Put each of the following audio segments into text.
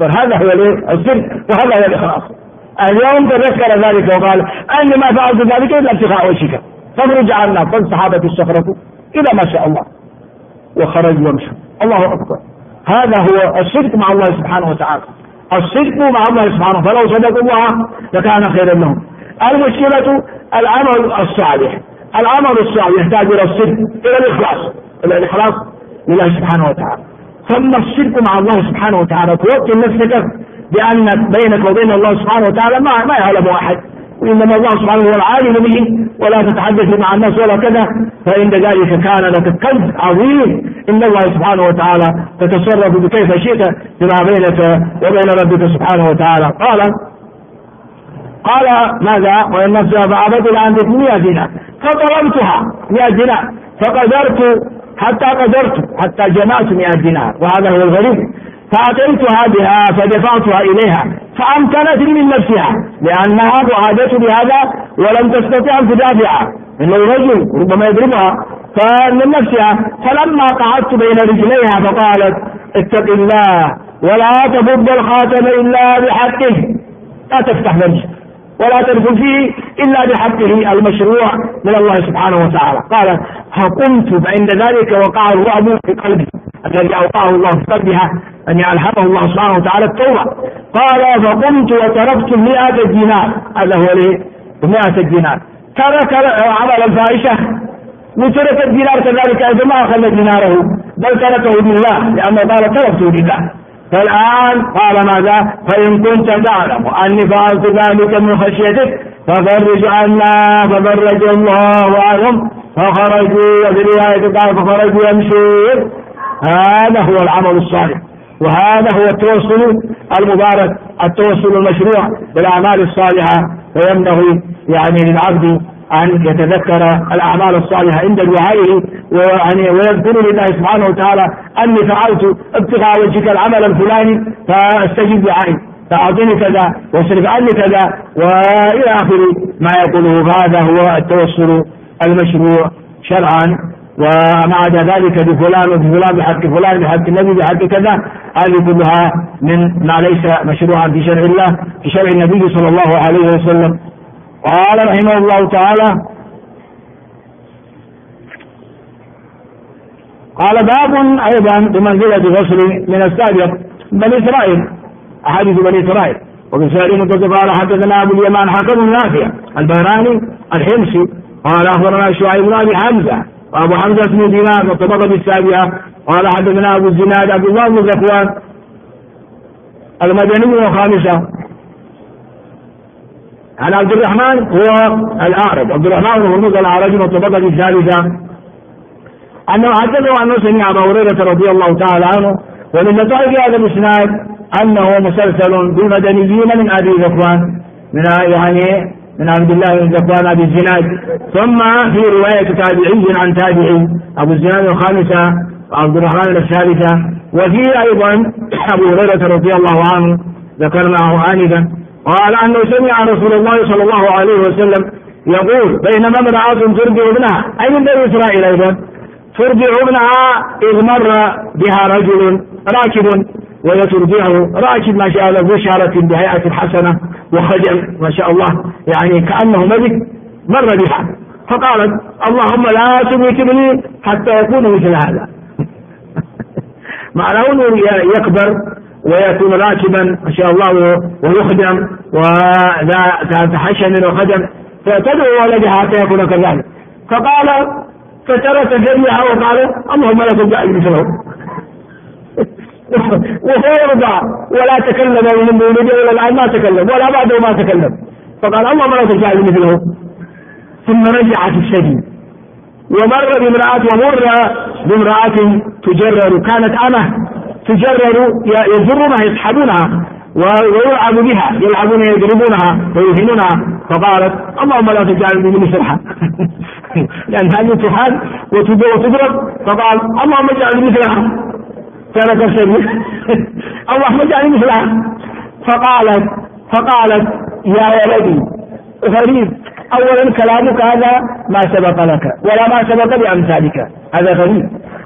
أكبر. هذا هو الصدق وهذا هو الإخلاص. اليوم تذكر ذلك وقال أني ما فعلت ذلك إلا ابتغاء وجهك فاخرج عنا. فالصحابة استخرجوا إلى ما شاء الله وخرجوا ومشوا. الله أكبر. هذا هو الصدق مع الله سبحانه وتعالى. الصدق مع الله سبحانه، فلو صدقوا الله لكان خيرا لهم. المشكلة العمل الصالح. العمل الصالح يحتاج إلى الصدق، إلى الإخلاص، إلى الإخلاص لله سبحانه وتعالى. ثم الصدق مع الله سبحانه وتعالى، توكل نفسك بأن بينك وبين الله سبحانه وتعالى ما يعلم أحد، وإنما الله سبحانه هو العالم به، ولا تتحدث مع الناس ولا كذا، فإن ذلك كان لك كنز عظيم إن الله سبحانه وتعالى تتصرف بكيف شئت فيما بينك وبين ربك سبحانه وتعالى. قال ماذا؟ وإن نفسها فعبد الآن 100 دينار فطلبتها 100 دينار فقدرت حتى جمعت 100 دينار، وهذا هو الغريب. فأتيتها بها فدفعتها إليها فأمكنت من نفسها لأنها وعادت بهذا ولم تستطع أن تدافع، إنه رجل ربما يضربها فمن نفسها. فلما قعدت بين رجليها فقالت اتق الله ولا تفض الخاتم إلا بحقه، لا تفتح فرجك ولا تدخل فيه إلا بحقه المشروع من الله سبحانه وتعالى. قال فقمت فعند ذلك وقع الرعب في قلبي الذي أوقعه الله في قلبها أن يلهمه الله سبحانه وتعالى التوبة. قال فقمت وتركت 100 دينار. هذا هو 100 دينار. ترك عمل الفاحشة وترك الدينار كذلك أيضا، ما أخذ ديناره بل تركه لله، لأنه قال تركته لله. فالآن قال ماذا؟ فإن كنت تعلم أني فعلت ذلك من خشيتك ففرج عنا. ففرج الله عنهم فخرجوا، وفي رواية قال فخرجوا يمشون. هذا هو العمل الصالح، وهذا هو التوسل المبارك، التوسل المشروع بالأعمال الصالحة. فينبغي للعبد أن يتذكر الأعمال الصالحة عند دعائه ويذكر لله سبحانه وتعالى أني فعلت ابتغاء وجهك العمل الفلاني فاستجب دعائي، فأعطني كذا واصرف عني كذا وإلى آخر ما يقوله. هذا هو التوسل المشروع شرعا. وما عدا ذلك بفلان وبفلان بحق فلان بحق النبي بحق كذا، هذه كلها من ما ليس مشروعا في شرع الله، في شرع النبي صلى الله عليه وسلم. قال رحمه الله تعالى قال باب أيضا بمنزلة غسل من السابق بني إسرائيل، أحاديث بني إسرائيل. وفي سائر متصل قال حدثنا أبو اليمان حكم نافع البهراني الحمصي قال أخبرنا شعيب بن أبي حمزة وأبو حمزة بن دينار والطبقة السابعة قال حدثنا أبو الزناد عبد الله بن ذكوان المدني وخامسة عن عبد الرحمن هو الأعرج، عبد الرحمن هو المزل الأعرج والطبقة الثالثة أنه حدثه أنه سمع أبا هريرة رضي الله تعالى عنه. ومن نتائج هذا الإسناد أنه مسلسل بالمدنيين من أبي ذكوان من عبد الله بن ذكوان أبي الزناد، ثم في رواية تابعي عن تابعي أبو الزناد الخامسة وعبد الرحمن الثالثة. وفي أيضا أبو هريرة رضي الله عنه ذكرناه آنفا قال أنه سمع رسول الله صلى الله عليه وسلم يقول بينما امرأة ترضع ابنها، أي من بني إسرائيل أيضا، ترضع ابنها إذ مر بها رجل راكب وهي ترضعه، راكب ما شاء الله ذو شارة بهيئة حسنة وخجل ما شاء الله كأنه ملك، مر بها فقالت اللهم لا تميت ابني حتى يكون مثل هذا. معناه أنه يكبر ويكون راكبا ما شاء الله ويخدم وتحشى منه خدم، فتدعو ولدها حتى يكون كذلك. فقال فترك جميعها وقال اللهم لا تجعل مثله. وهو يرضع ولا تكلم من ولده ولا الآن ما تكلم ولا بعده ما تكلم، فقال اللهم لا تجعل مثله. ثم رجعت السجن ومر بامرأة تجرر، كانت أمه تجرر يجرونها يسحبونها ويلعب بها، يلعبون يضربونها ويهينونها، فقالت اللهم لا تجعلني من مثلها. لأن هذه تحال وتضرب، فقال اللهم اجعلني مثلها. ترك السبيل اللهم اجعلني مثلها. فقالت يا ولدي غريب، أولا كلامك هذا ما سبق لك ولا ما سبق لأمثالك، هذا غريب.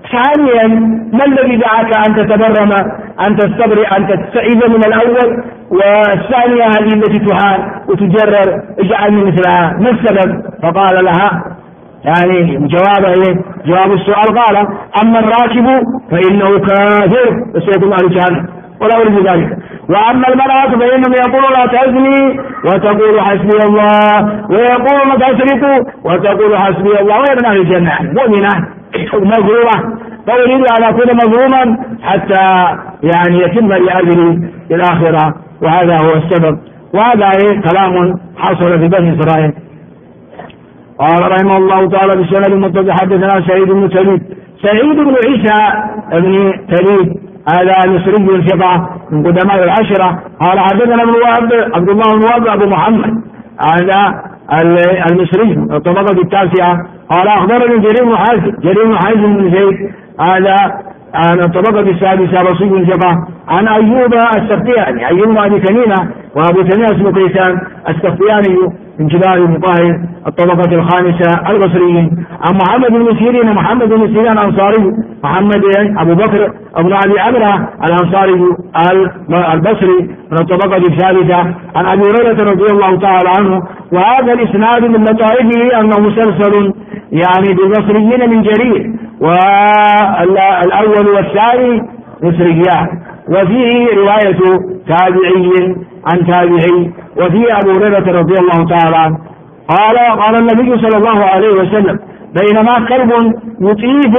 ثانيا ما الذي دعاك أن تتبرم أن تستبرئ أن تستعيذ من الأول، والثانية هذه التي تهان وتجرر اجعلني مثلها، ما السبب؟ فقال لها يعني جواب السؤال قال أما الراكب فإنه كافر وسيكون أهل جهنم ولا أريد ذلك، وأما المرأة فإنهم يقولون لا تزني وتقول حسبي الله، ويقولون تسرق وتقول حسبي الله، وهي من أهل الجنة مؤمنة مظلومة، فأريد أن أكون مظلوما حتى يعني يتم لأجلي الآخرة، وهذا هو السبب. وهذا كلام حصل في بني إسرائيل. قال رحمه الله تعالى بالسند المتصل حدثنا سعيد بن عيسى بن تليد هذا المصري ثقة من قدماء العشرة. قال حدثنا ابن وهب عبد الله بن وهب أبو محمد هذا المصري الطبقة التاسعة. قال أخبرني جرير بن حازم بن زيد هذا عن الطبقة السادسة بصير ثقة عن أيوب السختياني أيوب أبي تميمة، وأبو تميمة اسمه كيسان السختياني من كبار المطاهر الطبقة الخامسة البصريين. عن محمد بن سيرين الأنصاري محمد أبو بكر ابن أبي عمرو الأنصاري البصري من الطبقة الثالثة. عن أبي هريرة رضي الله تعالى عنه. وهذا الإسناد من لطائفه أنه مسلسل يعني بالبصريين من جرير، والأول والثاني مصريان، وفيه رواية تابعي عن تابعي، وفيه أبو هريرة رضي الله تعالى عنه قال النبي صلى الله عليه وسلم بينما كلب يطيف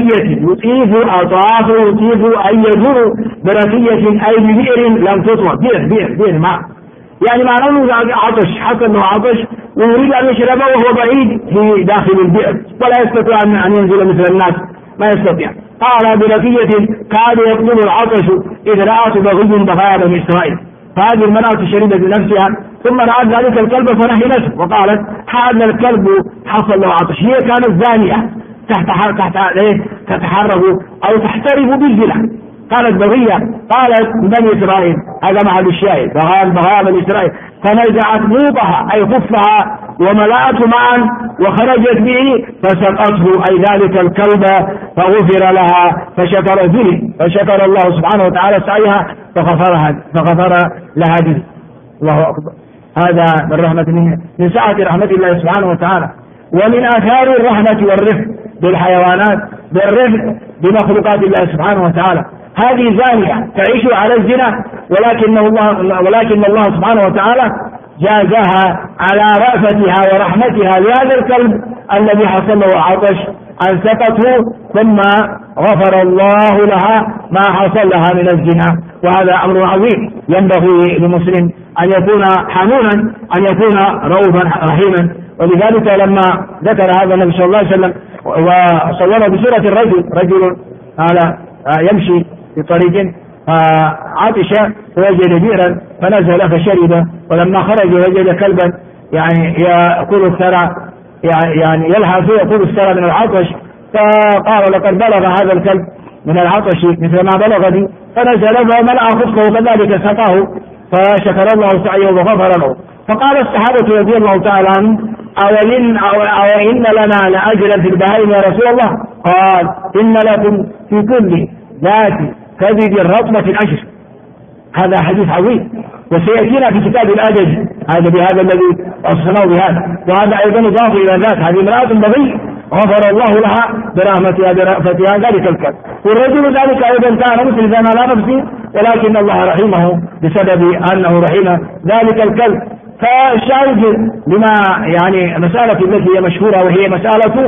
أن يجر بركية أي ببئر لم تطوى، بئر ماء، يعني معناه عطش، حتى أنه عطش ويريد أن يشربه وهو بعيد في داخل البئر ولا يستطيع أن ينزل مثل الناس، ما يستطيع. قال بركية كاد يقتل العطش إذ رأت بغي بغايا بني إسرائيل، فهذه المرأة شربت بنفسها ثم رأت ذلك الكلب فنهي نفسه وقالت هذا الكلب حصل له عطش. هي كانت زانية تتحرك أو تحترف بالزنا، قالت بغية، قالت بني إسرائيل، هذا محل الشاهد بغايا بني إسرائيل، فنزعت موطها أي خفها وملأته معا وخرجت به فسقته أي ذلك الكلب فغفر لها فشكر الله سبحانه وتعالى سعيها فغفر لها به. الله أكبر. هذا من رحمة من سعة رحمة الله سبحانه وتعالى، ومن آثار الرحمة والرفق بالحيوانات بالرفق بمخلوقات الله سبحانه وتعالى. هذه زانية تعيش على الزنا، ولكن الله سبحانه وتعالى جازاها على رأفتها ورحمتها لهذا الكلب الذي حصل له عطش أن سقته، ثم غفر الله لها ما حصل لها من الزنا. وهذا أمر عظيم ينبغي للمسلم أن يكون حنونا، أن يكون رؤوفا رحيما. ولذلك لما ذكر هذا النبي صلى الله عليه وسلم وصوره بصورة رجل على يمشي في طريق عطش فوجد بئرا فنزل فشرب، ولما خرج وجد كلبا يعني يأكل الثرى، يعني يلهث يأكل الثرى من العطش، فقال لقد بلغ هذا الكلب من العطش مثل ما بلغني، فنزل وملأ خفه وكذلك سقاه فشكر الله سعيه وغفر له. فقال الصحابة رضي الله تعالى عنهم أو إن لنا لأجرا في البهائم يا رسول الله؟ قال إن لكم في كل ذات كبد رطبة 10. هذا حديث عظيم وسيأتينا في كتاب الأدب هذا بهذا الذي وصفناه بهذا. وهذا أيضا إضافة إلى ذات هذه امرأة بغي غفر الله لها برحمتها برأفتها ذلك الكلب، والرجل ذلك أيضا كان مسلما على نفسه، ولكن الله رحمه بسبب أنه رحم ذلك الكلب. فالشاهد لما يعني مسألة التي هي مشهورة، وهي مسألة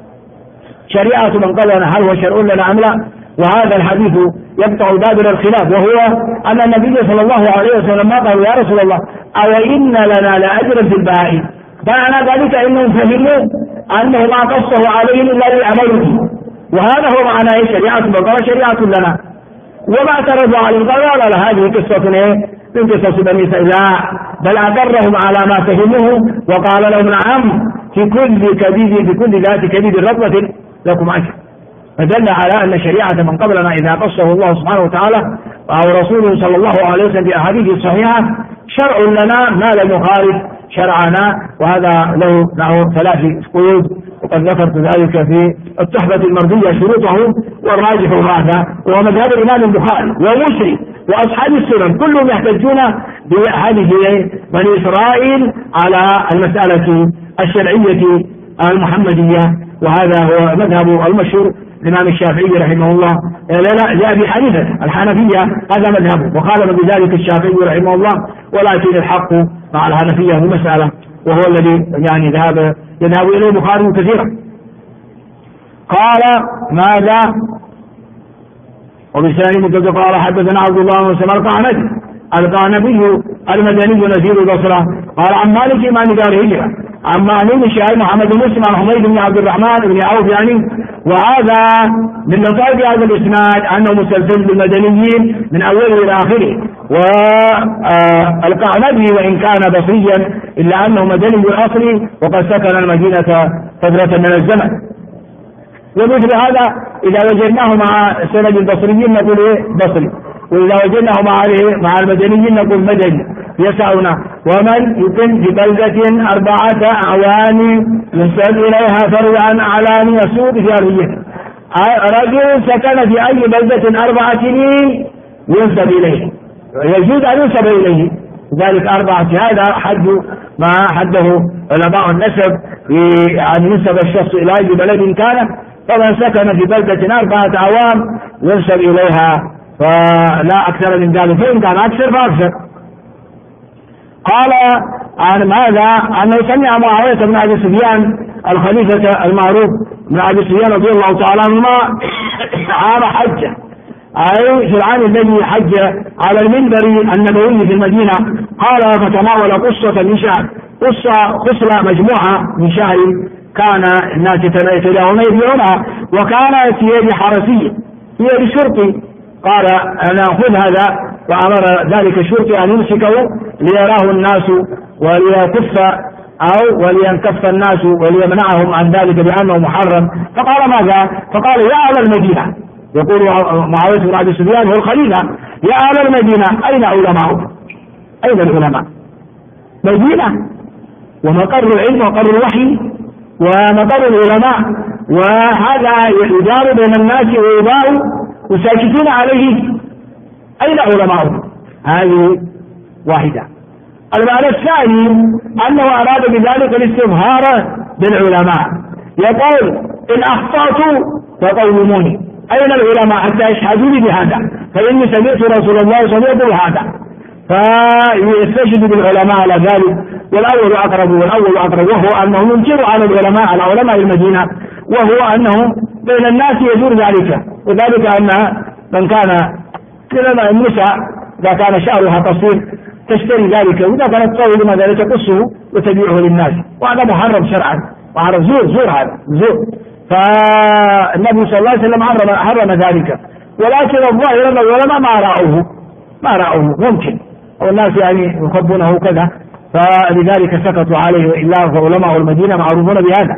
شريعة من قبلنا هل هو شرع لنا أم لا. وهذا الحديث يقطع دابر الخلاف، وهو أن النبي صلى الله عليه وسلم قال يا رسول الله أو إن لنا لأجرا في البهائم، معنى ذلك إنهم فهموا أنه ما قصه عليهم إلا للعمل به، وهذا هو معنى شريعة بقى شريعة لنا. وما اعترضوا عليه قال لا هذه قصة من قصص بني إسرائيل، بل أقرهم على ما فهموه وقال لهم نعم في كل ذات كبد رطبة لكم عشر. فدل على أن شريعة من قبلنا إذا قصه الله سبحانه وتعالى أو رسوله صلى الله عليه وسلم في أحاديث الصحيحة شرع لنا ما لم يخالف شرعنا. وهذا له 3 قيود وقد ذكرت ذلك في التحفة المردية شروطه، والراجح ماذا؟ وهو مذهب الإمام البخاري ومسلم وأصحاب السنن كلهم يحتجون بحديث بني إسرائيل على المسألة الشرعية المحمدية، وهذا هو مذهب المشهور الإمام الشافعي رحمه الله، لأبي حنيفة الحنفية هذا مذهبه، وخالف بذلك الشافعي رحمه الله، ولكن الحق مع الحنفية هو مسألة، وهو الذي يعني يذهب إليه البخاري كثيرا. قال ماذا؟ وبسند متصل قال حدثنا عبد الله بن سمرقند القعنبي المدني نزيل البصرة قال عن مالك إمام دار الهجرة عن مالك شاهد محمد بن مسلم عن حميد بن عبد الرحمن بن عوف يعني. وهذا من لطائف هذا الإسناد أنه مسلسل بالمدنيين من أوله إلى آخره، والقعنبي وإن كان بصريا إلا أنه مدني الأصل وقد سكن المدينة فترة من الزمن. ومثل هذا إذا وجدناه مع سند البصريين نقول بصري، وإذا وجدناه مع المدنيين نقول مدني. يسعنا ومن يقيم في بلدة 4 أعوام ينسب إليها فرعا أعلام يسود في أرضيته. رجل سكن في أي بلدة 4 سنين ينسب إليه، يجوز أن ينسب إليه ذلك 4. هذا حد ما حده علماء النسب، يعني ينسب الشخص إلى أي بلد كان، فمن سكن في بلدة 4 أعوام ينسب إليها فلا أكثر من ذلك، فإن كان أكثر فأكثر. قال عن ماذا؟ أنه سمع معاوية بن أبي سفيان الخليفة المعروف بن أبي سفيان رضي الله تعالى عنهما عام حجة، أي في العام الذي حج على المنبر النبوي في المدينة، قال فتناول قصة من شعر، خصلة مجموعة من شعر كان الناس يتداولون يبيعونها، وكان في يد حرسي في يد شرطي، قال أنا أخذ هذا، وأمر ذلك الشرطي أن يمسكه ليراه الناس وليكف أو ولينكف الناس وليمنعهم عن ذلك بأنه محرم. فقال ماذا؟ فقال يا أهل المدينة، يقول معاوية بن أبي سفيان هو الخليفة، يا أهل المدينة أين علماؤكم؟ أين العلماء؟ مدينة ومقر العلم ومقر الوحي ومقر العلماء، وهذا يدار بين الناس ويباع وساكتون عليه، أين علماؤكم؟ هذه واحدة. المعنى الثاني أنه أراد بذلك الاستظهار بالعلماء، يقول إن أخطأت فقوموني، أين العلماء حتى يشهدوا لي بهذا، فإني سمعت رسول الله صلى الله عليه وسلم هذا، فيستشهد بالعلماء على ذلك. والأول أقرب وهو أنه ينكر على العلماء على علماء المدينة، وهو أنه بين الناس يدور ذلك، وذلك أن من كان كلما النساء إذا كان شعرها قصير تشتري ذلك، وإذا كانت طويلة ماذا تقصه وتبيعه للناس، وهذا محرم شرعا، وعرف زور هذا زور. فالنبي صلى الله عليه وسلم حرم ذلك، ولكن الظاهر أن العلماء ما رأوه ممكن، والناس يعني يخبونه كذا، فلذلك سكتوا عليه، وإلا فعلماء المدينة معروفون بهذا.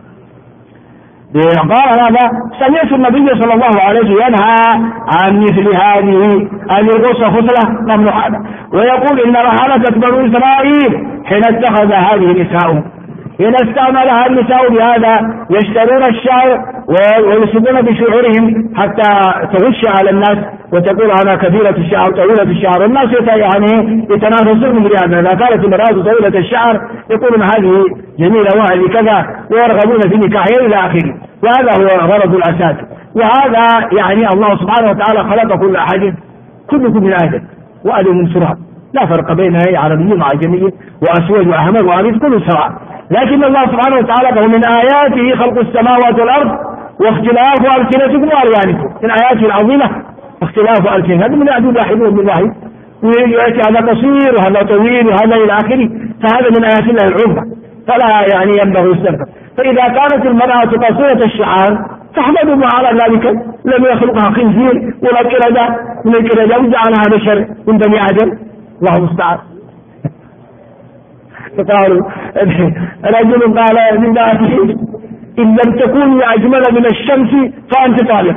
قال هذا سمعت النبي صلى الله عليه وسلم ينهى عن مثل هذه أن يغص خصلة نمل هذا، ويقول إن رحلت بنو إسرائيل حين اتخذ هذه نساؤهم، حين استعملها النساء بهذا يشترون الشعر ويصبون بشعورهم حتى تغش على الناس وتقول أنا كبيرة الشعر طويلة الشعر، والناس يعني يتنافسون بهذا. إذا كانت المرأة طويلة الشعر يقولون هذه جميلة وهذه كذا، ويرغبون في نكاحها إلى آخره، وهذا هو غرض الأساس. وهذا يعني الله سبحانه وتعالى خلق كل أحد، كلكم من آدم وآدم من تراب، لا فرق بين عربي وعجمي وأسود وأحمر وأبيض كل سواء. لكن الله سبحانه وتعالى من آياته خلق السماوات والأرض واختلاف ألسنتكم وألوانكم، من آياته العظيمة اختلاف ألسنتكم، هذا من أعداد واحد ومن واحد، ويأتي هذا قصير وهذا طويل وهذا إلى آخره، فهذا من آيات الله العظمى، فلا يعني ينبغي السنة. فإذا كانت المرأة قصيرة الشعر فاحمدوا على ذلك، لم يخلقها خنزير ولا كردة من الكردة وجعلها بشر من بني آدم، الله المستعان. فقالوا رجل قال لامرأته إن لم تكوني أجمل من الشمس فأنت طالق.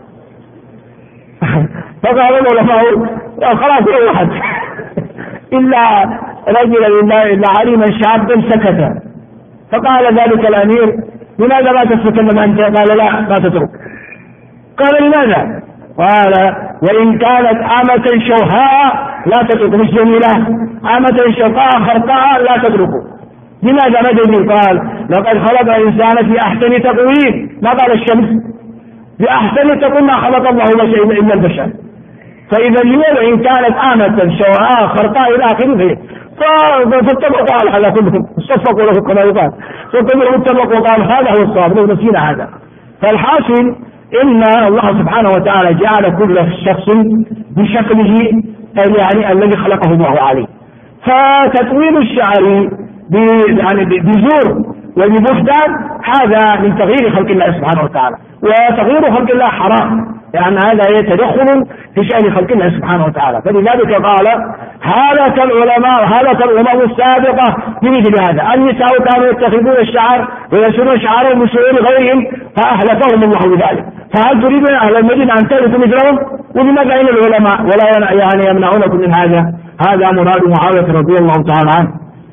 فقال العلماء خلاص واحد إلا رجلا إلا عليما شابا سكت. فقال ذلك الأمير لماذا ما تتكلم أنت؟ قال لا ما تترك. قال لماذا؟ قال وإن كانت أمة شوهاء لا تترك، مش جميلة، أمة شقاء خرقاء لا تتركه. لماذا ما تدري؟ قال لقد خلق الإنسان في أحسن تقويم، ما قال الشمس، في أحسن تقويم ما خلق الله شيء إلا البشر. فإذا اليوم إن كانت آمة شوهاء خرقاء إلى آخره فاتفقوا على كلكم، صفقوا له كما يقال، فاتفقوا وقال هذا هو الصواب، لو نسينا هذا. فالحاصل إن الله سبحانه وتعالى جعل كل شخص بشكله يعني الذي خلقه الله عليه. فتطويل الشعر يعني بزور وببهتان هذا من تغيير خلق الله سبحانه وتعالى، وتغيير خلق الله حرام، لأن هذا يتدخل في شأن خلق الله سبحانه وتعالى. فلذلك قال هلك العلماء هلك الأمم السابقة بمثل هذا. النساء كانوا يتخذون الشعر ويسرون شعرهم من شعور غيرهم فأهلكهم الله بذلك. فهل تريدون أهل المدينة أن تهلكوا مثلهم؟ ولماذا أين العلماء ولا يعني يمنعونكم من هذا؟ هذا مراد معاوية رضي الله تعالى عنه.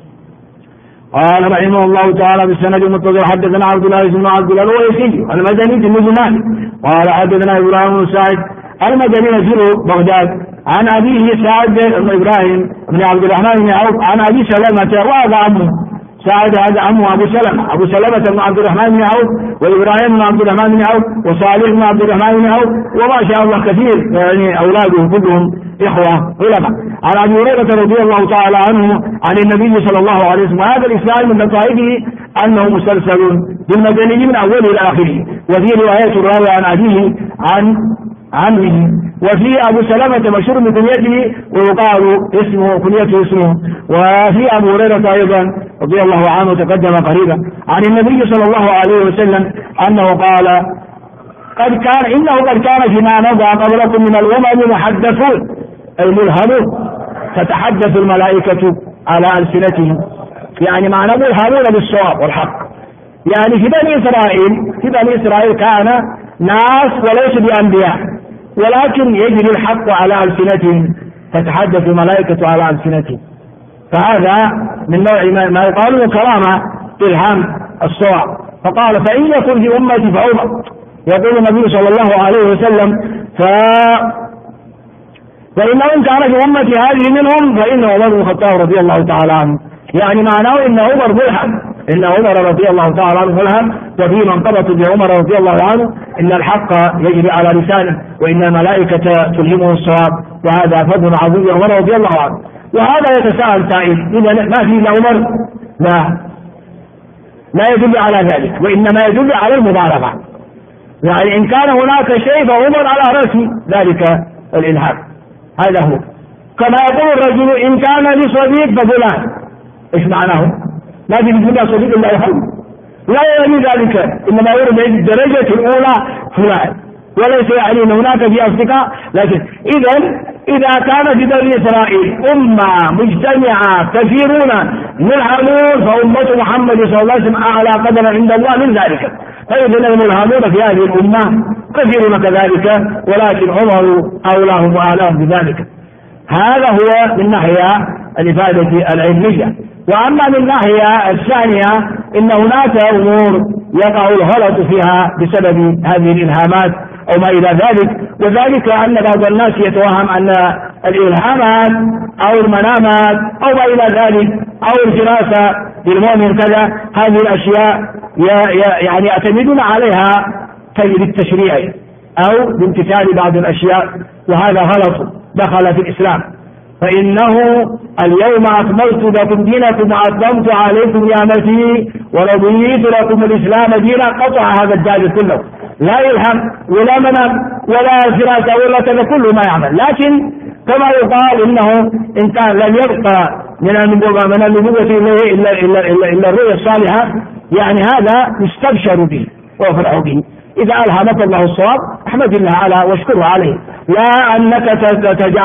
قال رحمه الله تعالى بالسند المتصل حدثنا عبد الله بن عبد الله الويسي المدني بن مجمال قال حدثنا ابراهيم بن سعد المدني نزل بغداد عن ابيه سعد بن ابراهيم بن عبد الرحمن بن عوف عن ابي سلمة وهذا عمه سعد هذا عمه ابو سلمة بن عبد الرحمن بن عوف وابراهيم بن عبد الرحمن بن عوف وصالح بن عبد الرحمن بن عوف وما شاء الله كثير يعني اولادهم كلهم إخوة علماء. عن أبي هريرة رضي الله تعالى عنه عن النبي صلى الله عليه وسلم هذا الإسلام من لطائفه أنه مسلسل بالمدني من أوله إلى آخره، وفي رواية الراوي عن أبيه عن عمه، وفي أبو سلمة مشهور بكنيته ويقال اسمه كنيته اسمه، وفي أبو هريرة أيضا رضي الله عنه تقدم قريبا عن النبي صلى الله عليه وسلم أنه قال إنه قد كان فيما مضى قبلكم من الأمم محدثون أي ملهمون تتحدث الملائكة على ألسنتهم، يعني معنى ملهمون بالصواب والحق. يعني في بني إسرائيل كان ناس وليسوا بأنبياء، ولكن يجري الحق على ألسنتهم تتحدث الملائكة على ألسنتهم، فهذا من نوع ما يقال كرامة إلهام الصواب. فقال فإن يكن في أمتي فعمر، يقول النبي صلى الله عليه وسلم فإنه كان في أمتي هذه منهم فإنه عمر بن الخطاب رضي الله تعالى عنه، يعني معناه إن عمر ملهم، إن عمر رضي الله تعالى عنه ملهم، وفي منطبة بعمر رضي الله عنه إن الحق يجري على لسانه وإن الملائكة تلهمه الصواب، وهذا فضل عظيم عمر رضي الله عنه. وهذا يتساءل سائل إذا ما في إلا عمر؟ لا يدل على ذلك، وإنما يدل على المبالغة، يعني إن كان هناك شيء فعمر على رأس ذلك الإلهام، هذا هو. كما يقول الرجل إن كان لي صديق ففلان، إيش معناه؟ ما في الدنيا صديق إلا يحب، لا يعني ذلك، إنما يرد الدرجة الأولى فلان، وليس يعني أن هناك في أصدقاء. لكن إذا كان في بني إسرائيل أمة مجتمعة كثيرون ملهمون فأمة محمد صلى الله عليه وسلم أعلى قدرا عند الله من ذلك. فإذا الملهمون في هذه الأمة كثيرون كذلك، ولكن عمر أولاهم وأعلاهم بذلك. هذا هو من ناحية الإفادة العلمية. وأما من ناحية الثانية إن هناك أمور يقع الغلط فيها بسبب هذه الإلهامات أو ما إلى ذلك، وذلك أن بعض الناس يتوهم أن الإلهامات أو المنامات أو ما إلى ذلك أو الفراسة بالمؤمن كذا، هذه الأشياء يعني يعتمدون عليها بالتشريع أو بامتثال بعض الأشياء، وهذا غلط دخل في الإسلام. فإنه اليوم أكملت لكم دينكم وأتممت عليكم نعمتي ورضيت لكم الإسلام دينا. قطع هذا الدال كله، لا يلهم ولا منام ولا فراسة ولا كذا، كله ما يعمل. لكن كما يقال إنه إن كان لم يبقى من النبوة إلا الرؤيا الصالحة، يعني هذا يستبشر به ويفرح به. إذا ألهمك الله الصواب احمد الله على واشكره عليه، لا أنك تجعل